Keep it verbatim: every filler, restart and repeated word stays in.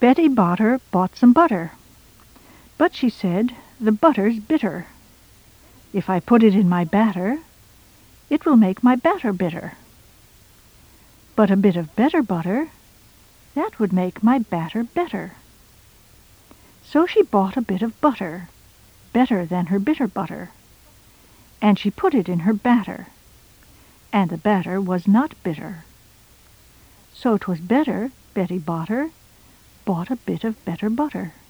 Betty Botter bought some butter, but she said, "The butter's bitter. If I put it in my batter, it will make my batter bitter. But a bit of better butter, that would make my batter better." So she bought a bit of butter, better than her bitter butter, and she put it in her batter, and the batter was not bitter. So 'twas better Betty Botter bought a bit of better butter.